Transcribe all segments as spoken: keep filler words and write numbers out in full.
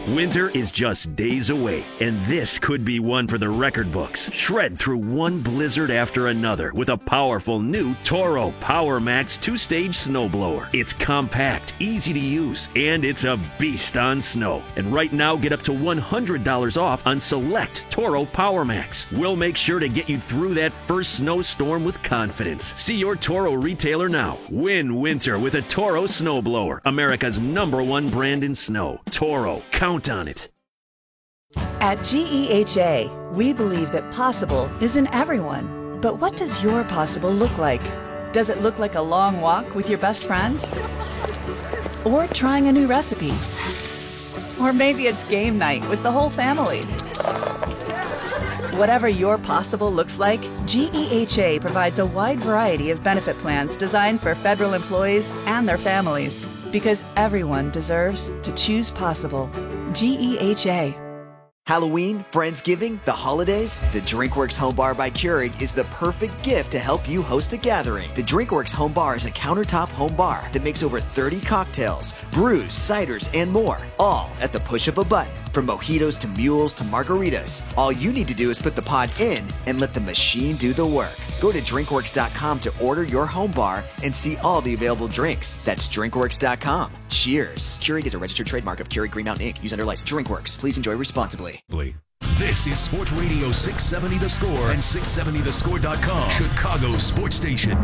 Winter is just days away, and this could be one for the record books. Shred through one blizzard after another with a powerful new Toro PowerMax two-stage snowblower. It's compact, easy to use, and it's a beast on snow. And right now, get up to one hundred dollars off on select Toro PowerMax. We'll make sure to get you through that first snowstorm with confidence. See your Toro retailer now. Win winter with a Toro snowblower, America's number one brand in snow. Toro, count on it. At G E H A, we believe that possible is in everyone. But what does your possible look like? Does it look like a long walk with your best friend? Or trying a new recipe? Or maybe it's game night with the whole family. Whatever your possible looks like, G E H A provides a wide variety of benefit plans designed for federal employees and their families. Because everyone deserves to choose possible. G E H A. Halloween, Friendsgiving, the holidays? The DrinkWorks Home Bar by Keurig is the perfect gift to help you host a gathering. The DrinkWorks Home Bar is a countertop home bar that makes over thirty cocktails, brews, ciders, and more, all at the push of a button. From mojitos to mules to margaritas, all you need to do is put the pod in and let the machine do the work. Go to drinkworks dot com to order your home bar and see all the available drinks. That's drinkworks dot com. Cheers. Keurig is a registered trademark of Keurig Green Mountain Incorporated. Use under license. DrinkWorks. Please enjoy responsibly. This is Sports Radio six seventy The Score and six seventy the score dot com, Chicago Sports Station.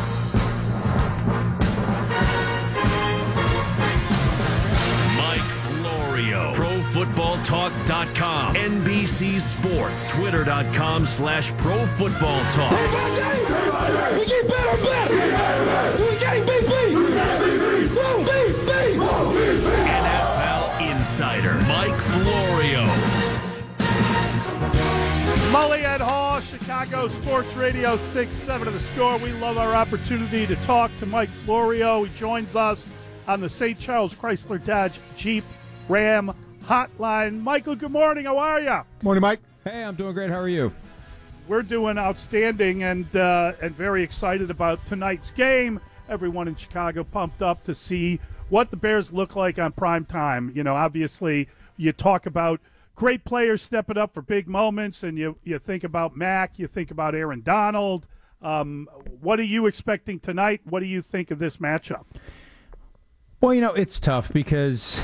Pro Football Talk dot com, N B C Sports, Twitter dot com slash Pro Football Talk. We get better and better. We get beat, beat. Beat, beat. N F L Insider, Mike Florio. Mully and Haw, Chicago Sports Radio six seventy The Score. We love our opportunity to talk to Mike Florio. He joins us on the Saint Charles Chrysler Dodge Jeep Ram Hotline. Michael, good morning. How are you? Morning, Mike. Hey, I'm doing great. How are you? We're doing outstanding and uh, and very excited about tonight's game. Everyone in Chicago pumped up to see what the Bears look like on prime time. You know, obviously, you talk about great players stepping up for big moments, and you, you think about Mac, you think about Aaron Donald. Um, what are you expecting tonight? What do you think of this matchup? Well, you know, it's tough because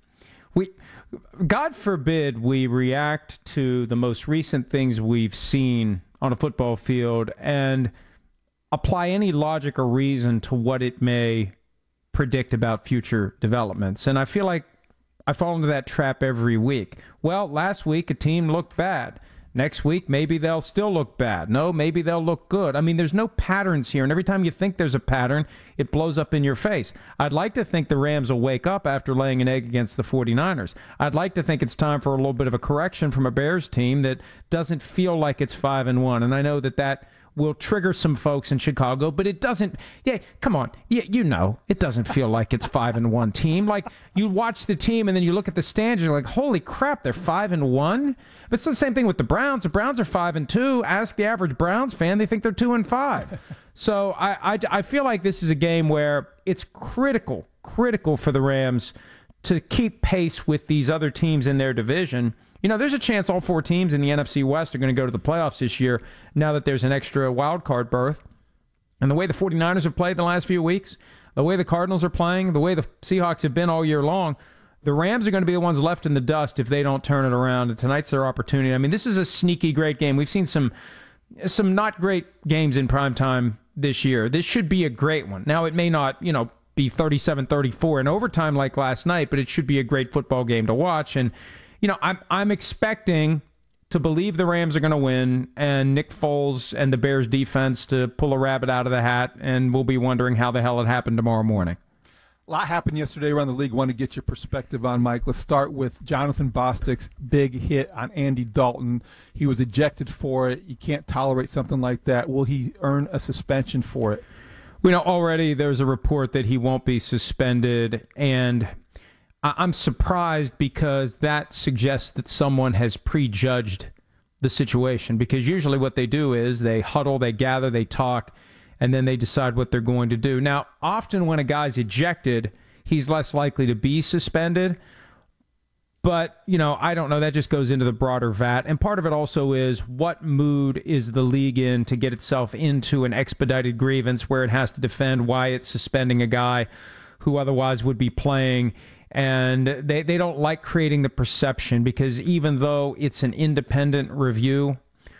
we, God forbid we react to the most recent things we've seen on a football field and apply any logic or reason to what it may predict about future developments. And I feel like I fall into that trap every week. Well, last week a team looked bad. Next week, maybe they'll still look bad. No, maybe they'll look good. I mean, there's no patterns here, and every time you think there's a pattern, it blows up in your face. I'd like to think the Rams will wake up after laying an egg against the forty-niners. I'd like to think it's time for a little bit of a correction from a Bears team that doesn't feel like it's five and one, and I know that that will trigger some folks in Chicago, but it doesn't. Yeah, come on, yeah, you know, it doesn't feel like it's five and one team. Like you watch the team and then you look at the stands, you're like, holy crap, they're five and one. But it's the same thing with the Browns. The Browns are five and two. Ask the average Browns fan, they think they're two and five. So I, I, I feel like this is a game where it's critical, critical for the Rams to keep pace with these other teams in their division. You know, there's a chance all four teams in the N F C West are going to go to the playoffs this year now that there's an extra wild card berth. And the way the forty-niners have played the last few weeks, the way the Cardinals are playing, the way the Seahawks have been all year long, the Rams are going to be the ones left in the dust if they don't turn it around. And tonight's their opportunity. I mean, this is a sneaky great game. We've seen some some not great games in primetime this year. This should be a great one. Now, it may not, you know, be thirty-seven thirty-four in overtime like last night, but it should be a great football game to watch. And you know, I'm I'm expecting to believe the Rams are going to win and Nick Foles and the Bears defense to pull a rabbit out of the hat, and we'll be wondering how the hell it happened tomorrow morning. A lot happened yesterday around the league. Want to get your perspective on, Mike. Let's start with Jonathan Bostic's big hit on Andy Dalton. He was ejected for it. You can't tolerate something like that. Will he earn a suspension for it? We know already there's a report that he won't be suspended, and I'm surprised because that suggests that someone has prejudged the situation, because usually what they do is they huddle, they gather, they talk, and then they decide what they're going to do. Now, often when a guy's ejected, he's less likely to be suspended. But, you know, I don't know. That just goes into the broader vat. And part of it also is what mood is the league in to get itself into an expedited grievance where it has to defend why it's suspending a guy who otherwise would be playing. And they, they don't like creating the perception because even though it's an independent review,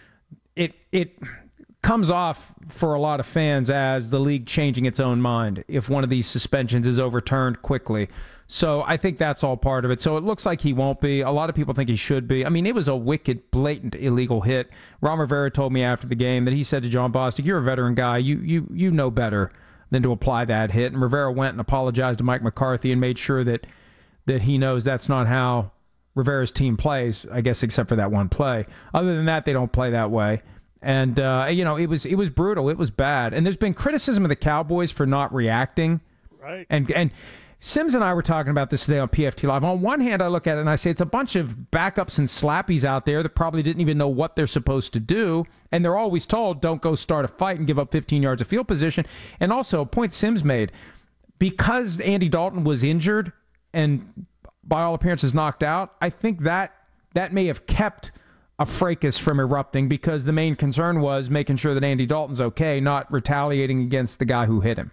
it it comes off for a lot of fans as the league changing its own mind if one of these suspensions is overturned quickly. So I think that's all part of it. So it looks like he won't be. A lot of people think he should be. I mean, it was a wicked, blatant, illegal hit. Ron Rivera told me after the game that he said to John Bostic, you're a veteran guy. You you you know better than to apply that hit. And Rivera went and apologized to Mike McCarthy and made sure that that he knows that's not how Rivera's team plays, I guess, except for that one play. Other than that, they don't play that way. And, uh, you know, it was it was brutal. It was bad. And there's been criticism of the Cowboys for not reacting. Right. And and Sims and I were talking about this today on P F T Live. On one hand, I look at it and I say it's a bunch of backups and slappies out there that probably didn't even know what they're supposed to do. And they're always told, don't go start a fight and give up fifteen yards of field position. And also, a point Sims made, because Andy Dalton was injured and by all appearances knocked out, I think that that may have kept a fracas from erupting because the main concern was making sure that Andy Dalton's okay, not retaliating against the guy who hit him.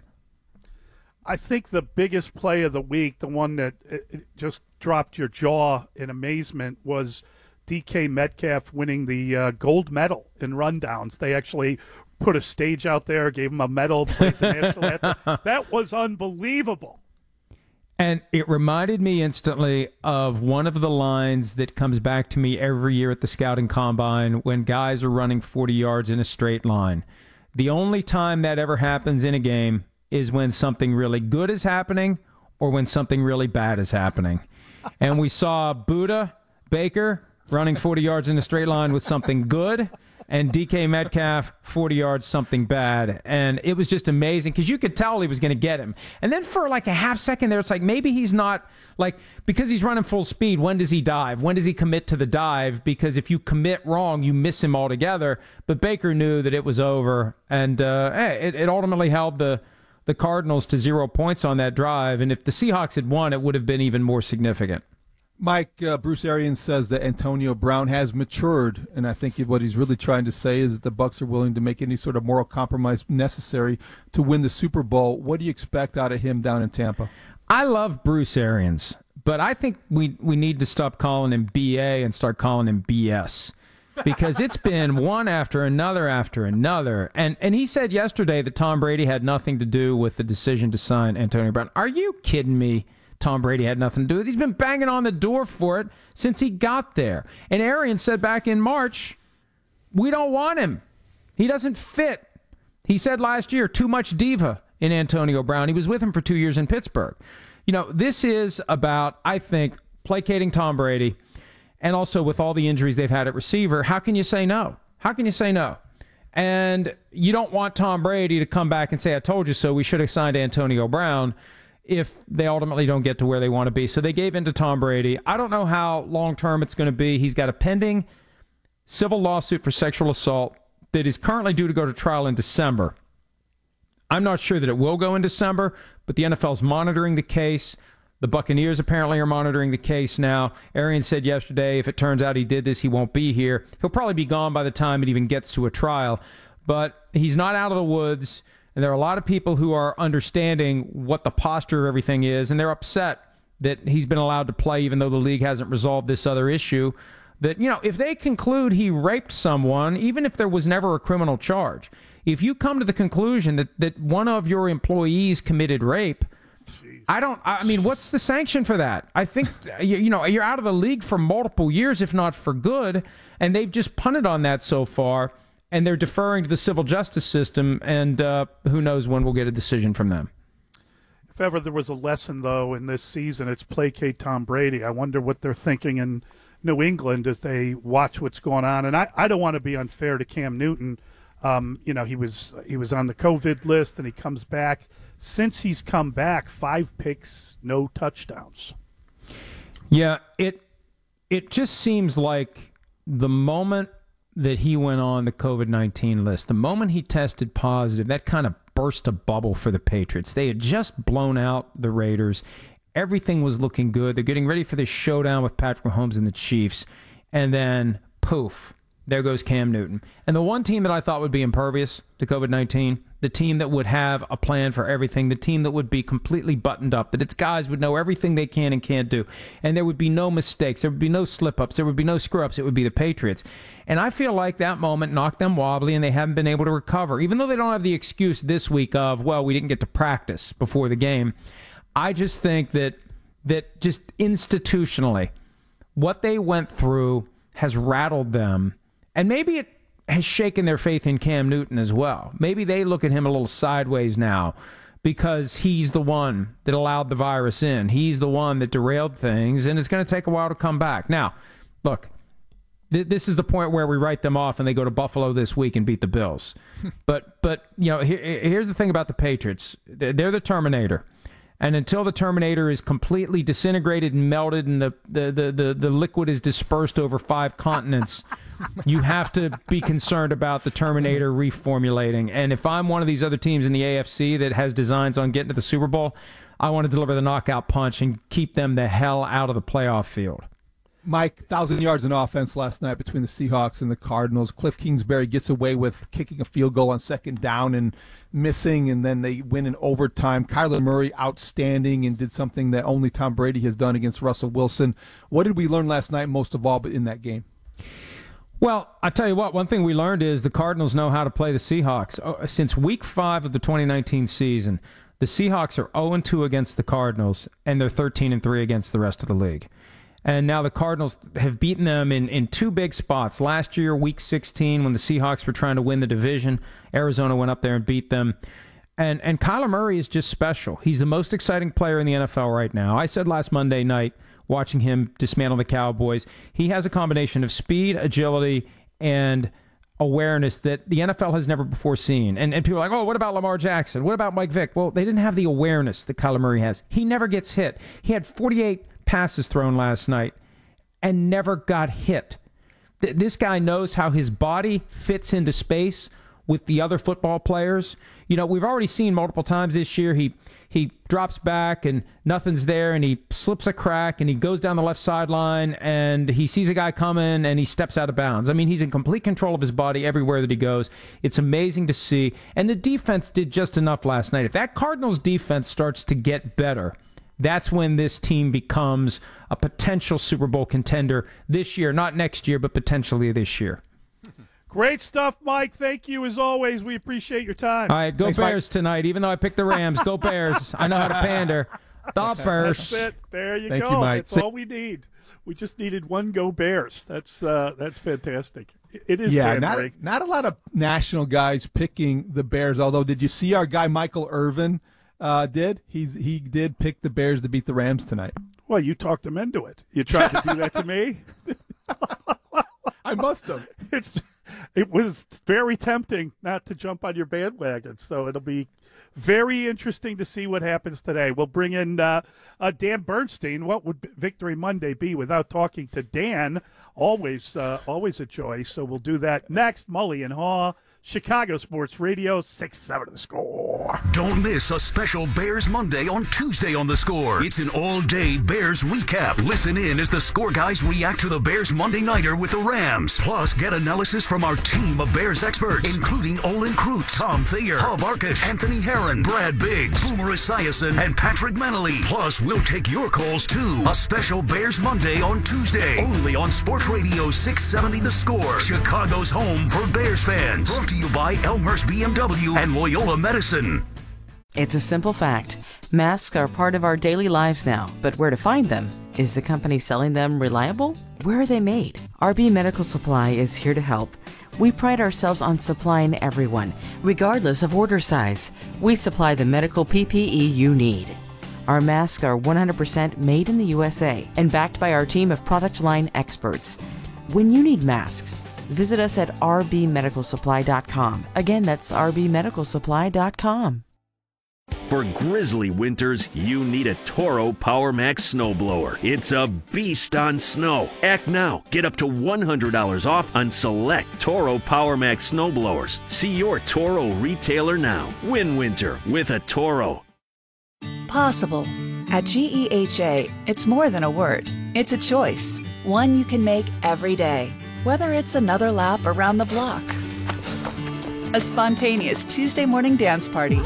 I think the biggest play of the week, the one that it just dropped your jaw in amazement, was D K Metcalf winning the uh, gold medal in rundowns. They actually put a stage out there, gave him a medal, played the national anthem. That was unbelievable. And it reminded me instantly of one of the lines that comes back to me every year at the Scouting Combine when guys are running forty yards in a straight line. The only time that ever happens in a game is when something really good is happening or when something really bad is happening. And we saw Buda Baker running forty yards in a straight line with something good, and D K Metcalf forty yards something bad. And it was just amazing because you could tell he was going to get him. And then for like a half second there, it's like maybe he's not, like, because he's running full speed, when does he dive? When does he commit to the dive? Because if you commit wrong, you miss him altogether. But Baker knew that it was over, and uh, it, it ultimately held the the Cardinals to zero points on that drive. And if the Seahawks had won, it would have been even more significant. Mike, uh, Bruce Arians says that Antonio Brown has matured, and I think what he's really trying to say is that the Bucs are willing to make any sort of moral compromise necessary to win the Super Bowl. What do you expect out of him down in Tampa? I love Bruce Arians, but I think we, we need to stop calling him B A and start calling him B S. Because it's been one after another after another. And and he said yesterday that Tom Brady had nothing to do with the decision to sign Antonio Brown. Are you kidding me? Tom Brady had nothing to do with it. He's been banging on the door for it since he got there. And Arians said back in March, we don't want him. He doesn't fit. He said last year, too much diva in Antonio Brown. He was with him for two years in Pittsburgh. You know, this is about, I think, placating Tom Brady. And also with all the injuries they've had at receiver, how can you say no? How can you say no? And you don't want Tom Brady to come back and say, I told you so, we should have signed Antonio Brown if they ultimately don't get to where they want to be. So they gave in to Tom Brady. I don't know how long-term it's going to be. He's got a pending civil lawsuit for sexual assault that is currently due to go to trial in December. I'm not sure that it will go in December, but the N F L is monitoring the case. The Buccaneers apparently are monitoring the case now. Arians said yesterday if it turns out he did this, he won't be here. He'll probably be gone by the time it even gets to a trial. But he's not out of the woods, and there are a lot of people who are understanding what the posture of everything is, and they're upset that he's been allowed to play even though the league hasn't resolved this other issue. That, you know, if they conclude he raped someone, even if there was never a criminal charge, if you come to the conclusion that, that one of your employees committed rape, I don't, I mean, what's the sanction for that? I think, you, you know, you're out of the league for multiple years, if not for good, and they've just punted on that so far, and they're deferring to the civil justice system, and uh, who knows when we'll get a decision from them. If ever there was a lesson, though, in this season, it's placate Tom Brady. I wonder what they're thinking in New England as they watch what's going on. And I, I don't want to be unfair to Cam Newton. Um, you know, he was he was on the COVID list, and he comes back. Since he's come back, five picks, no touchdowns. Yeah, it it just seems like the moment that he went on the COVID nineteen list, the moment he tested positive, that kind of burst a bubble for the Patriots. They had just blown out the Raiders. Everything was looking good. They're getting ready for this showdown with Patrick Mahomes and the Chiefs. And then, poof, there goes Cam Newton. And the one team that I thought would be impervious to COVID nineteen, the team that would have a plan for everything, the team that would be completely buttoned up, that its guys would know everything they can and can't do, and there would be no mistakes, there would be no slip-ups, there would be no screw-ups, it would be the Patriots. And I feel like that moment knocked them wobbly, and they haven't been able to recover. Even though they don't have the excuse this week of, well, we didn't get to practice before the game, I just think that that just institutionally, what they went through has rattled them. And maybe it has shaken their faith in Cam Newton as well. Maybe they look at him a little sideways now because he's the one that allowed the virus in. He's the one that derailed things, and it's going to take a while to come back. Now, look, th- this is the point where we write them off and they go to Buffalo this week and beat the Bills. but, but you know, here, here's the thing about the Patriots. They're the Terminator. And until the Terminator is completely disintegrated and melted and the, the, the, the, the liquid is dispersed over five continents, you have to be concerned about the Terminator reformulating. And if I'm one of these other teams in the A F C that has designs on getting to the Super Bowl, I want to deliver the knockout punch and keep them the hell out of the playoff field. Mike, one thousand yards in offense last night between the Seahawks and the Cardinals. Cliff Kingsbury gets away with kicking a field goal on second down and missing, and then they win in overtime. Kyler Murray outstanding and did something that only Tom Brady has done against Russell Wilson. What did we learn last night most of all in that game? Well, I tell you what, one thing we learned is the Cardinals know how to play the Seahawks. Since week five of the twenty nineteen season, the Seahawks are oh and two against the Cardinals, and they're thirteen and three against the rest of the league. And now the Cardinals have beaten them in, in two big spots. Last year, week sixteen, when the Seahawks were trying to win the division, Arizona went up there and beat them. And and Kyler Murray is just special. He's the most exciting player in the N F L right now. I said last Monday night, watching him dismantle the Cowboys, he has a combination of speed, agility, and awareness that the N F L has never before seen. And, and people are like, oh, what about Lamar Jackson? What about Mike Vick? Well, they didn't have the awareness that Kyler Murray has. He never gets hit. He had forty-eight passes thrown last night and never got hit. Th- this guy knows how his body fits into space with the other football players. You know, we've already seen multiple times this year he he drops back and nothing's there and he slips a crack and he goes down the left sideline and he sees a guy coming and he steps out of bounds. I mean, he's in complete control of his body everywhere that he goes. It's amazing to see. And the defense did just enough last night. If that Cardinals defense starts to get better, that's when this team becomes a potential Super Bowl contender this year, not next year, but potentially this year. Great stuff, Mike. Thank you as always. We appreciate your time. All right, go Thanks, Bears Mike. Tonight. Even though I picked the Rams, go Bears. I know how to pander. The Bears. That's it. There you Thank go. You, Mike. That's all we need. We just needed one go Bears. That's uh, that's fantastic. It is. Yeah, not, not a lot of national guys picking the Bears. Although, did you see our guy Michael Irvin? Uh, did he's he did pick the Bears to beat the Rams tonight? Well, you talked him into it. You tried to do that to me. I must have. It's it was very tempting not to jump on your bandwagon. So it'll be very interesting to see what happens today. We'll bring in uh, uh, Dan Bernstein. What would Victory Monday be without talking to Dan? Always, uh, always a joy. So we'll do that next. Mully and Haw. Chicago Sports Radio, six seven The Score. Don't miss a special Bears Monday on Tuesday on The Score. It's an all-day Bears recap. Listen in as the Score guys react to the Bears Monday Nighter with the Rams. Plus, get analysis from our team of Bears experts, including Olin Kreutz, Tom Thayer, Hub Arkush, Anthony Herron, Brad Biggs, Boomer Esiason, and Patrick Menely. Plus, we'll take your calls, too. A special Bears Monday on Tuesday, only on Sports Radio six seventy The Score, Chicago's home for Bears fans. Brought to you by Elmhurst B M W and Loyola Medicine. It's a simple fact. Masks are part of our daily lives now, but where to find them? Is the company selling them reliable? Where are they made? R B Medical Supply is here to help. We pride ourselves on supplying everyone, regardless of order size. We supply the medical P P E you need. Our masks are one hundred percent made in the U S A and backed by our team of product line experts. When you need masks, visit us at r b medical supply dot com. Again, that's r b medical supply dot com. For grizzly winters, you need a Toro PowerMax snowblower. It's a beast on snow. Act now. Get up to one hundred dollars off on select Toro PowerMax snowblowers. See your Toro retailer now. Win winter with a Toro. Possible. At G E H A, it's more than a word. It's a choice. One you can make every day. Whether it's another lap around the block, a spontaneous Tuesday morning dance party,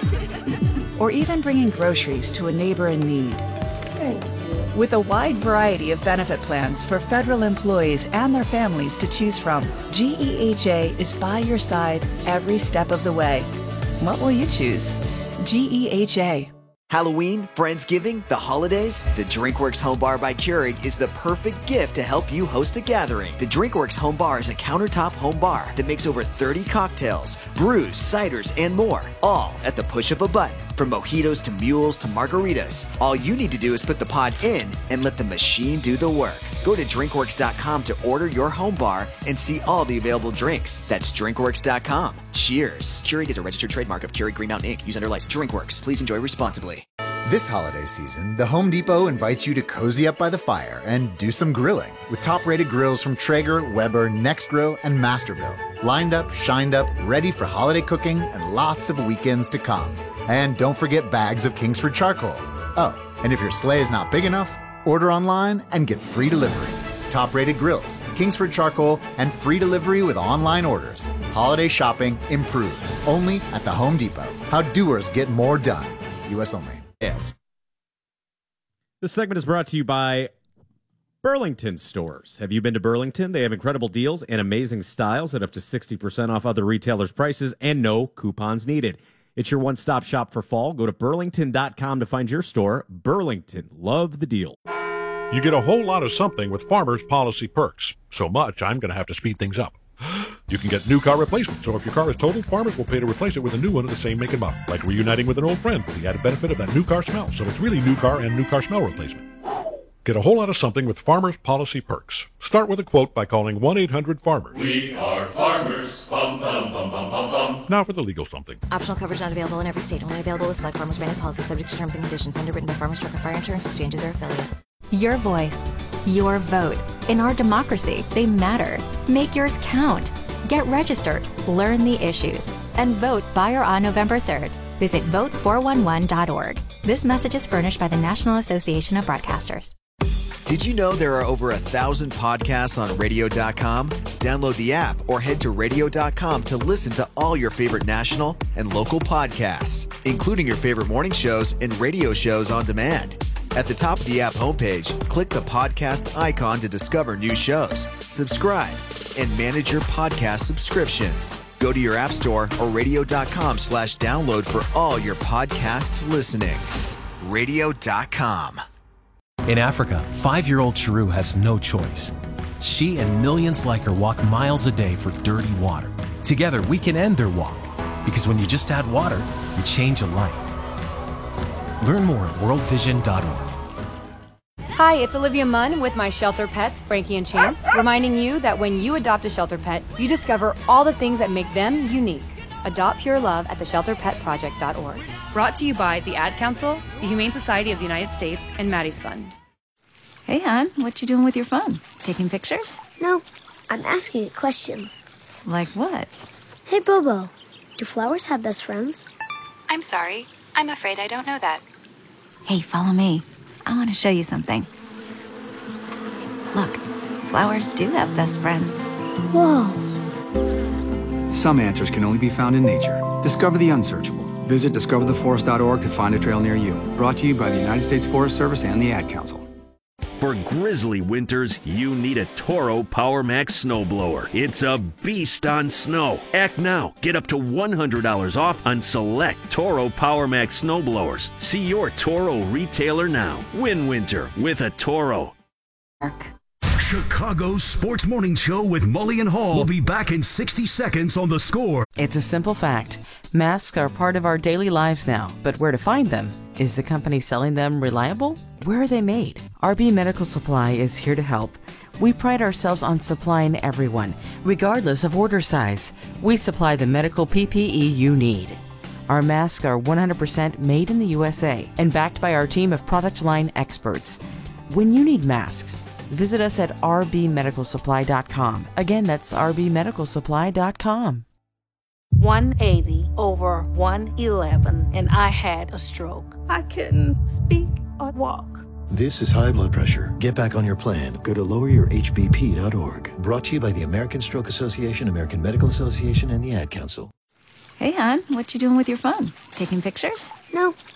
or even bringing groceries to a neighbor in need. With a wide variety of benefit plans for federal employees and their families to choose from, G E H A is by your side every step of the way. What will you choose? G E H A. Halloween, Friendsgiving, the holidays? The DrinkWorks Home Bar by Keurig is the perfect gift to help you host a gathering. The DrinkWorks Home Bar is a countertop home bar that makes over thirty cocktails, brews, ciders, and more, all at the push of a button. From mojitos to mules to margaritas, all you need to do is put the pod in and let the machine do the work. Go to drinkworks dot com to order your home bar and see all the available drinks. That's drinkworks dot com. Cheers. Keurig is a registered trademark of Keurig Green Mountain Incorporated. Use under license. DrinkWorks. Please enjoy responsibly. This holiday season, the Home Depot invites you to cozy up by the fire and do some grilling with top-rated grills from Traeger, Weber, Nextgrill, and Masterbuilt. Lined up, shined up, ready for holiday cooking and lots of weekends to come. And don't forget bags of Kingsford charcoal. Oh, and if your sleigh is not big enough, order online and get free delivery. Top-rated grills, Kingsford charcoal, and free delivery with online orders. Holiday shopping improved. Only at the Home Depot. How doers get more done. U S only. Yes. This segment is brought to you by Burlington Stores. Have you been to Burlington? They have incredible deals and amazing styles at up to sixty percent off other retailers' prices and no coupons needed. It's your one-stop shop for fall. Go to burlington dot com to find your store. Burlington. Love the deal. You get a whole lot of something with Farmers Policy Perks. So much, I'm going to have to speed things up. You can get new car replacement, so if your car is totaled, Farmers will pay to replace it with a new one of the same make and model, like reuniting with an old friend with the added benefit of that new car smell. So it's really new car and new car smell replacement. Get a whole lot of something with Farmers Policy Perks. Start with a quote by calling one eight hundred farmers. We are farmers. Bum, bum, bum, bum, bum, bum. Now for the legal something. Optional coverage not available in every state. Only available with select Farmers branded policy subject to terms and conditions. Underwritten by Farmers Truck or Fire Insurance Exchanges or affiliate. Your voice. Your vote. In our democracy, they matter. Make yours count. Get registered, learn the issues, and vote by or on November third. Visit vote four one one dot org. This message is furnished by the National Association of Broadcasters. Did you know there are over a thousand podcasts on radio dot com? Download the app or head to radio dot com to listen to all your favorite national and local podcasts, including your favorite morning shows and radio shows on demand. At the top of the app homepage, click the podcast icon to discover new shows, subscribe, and manage your podcast subscriptions. Go to your app store or radio dot com slash download for all your podcast listening. radio dot com. In Africa, five-year-old Chiru has no choice. She and millions like her walk miles a day for dirty water. Together, we can end their walk. Because when you just add water, you change a life. Learn more at world vision dot org. Hi, it's Olivia Munn with my shelter pets, Frankie and Chance, reminding you that when you adopt a shelter pet, you discover all the things that make them unique. Adopt pure love at the shelter pet project dot org. Brought to you by the Ad Council, the Humane Society of the United States, and Maddie's Fund. Hey, hon, what you doing with your phone? Taking pictures? No, I'm asking it questions. Like what? Hey, Bobo, do flowers have best friends? I'm sorry. I'm afraid I don't know that. Hey, follow me. I want to show you something. Look, flowers do have best friends. Whoa. Some answers can only be found in nature. Discover the unsearchable. Visit discover the forest dot org to find a trail near you. Brought to you by the United States Forest Service and the Ad Council. For grizzly winters, you need a Toro PowerMax snowblower. It's a beast on snow. Act now. Get up to one hundred dollars off on select Toro PowerMax snowblowers. See your Toro retailer now. Win winter with a Toro. Chicago's Sports Morning Show with Mully and Hall will be back in sixty seconds on The Score. It's a simple fact. Masks are part of our daily lives now, but where to find them? Is the company selling them reliable? Where are they made? R B Medical Supply is here to help. We pride ourselves on supplying everyone, regardless of order size. We supply the medical P P E you need. Our masks are one hundred percent made in the U S A and backed by our team of product line experts. When you need masks, visit us at r b medical supply dot com. Again, that's r b medical supply dot com. one eighty over one eleven, and I had a stroke. I couldn't speak I'd walk. This is high blood pressure. Get back on your plan. Go to lower your h b p dot org. Brought to you by the American Stroke Association, American Medical Association, and the Ad Council. Hey, hon, what you doing with your phone? Taking pictures? No,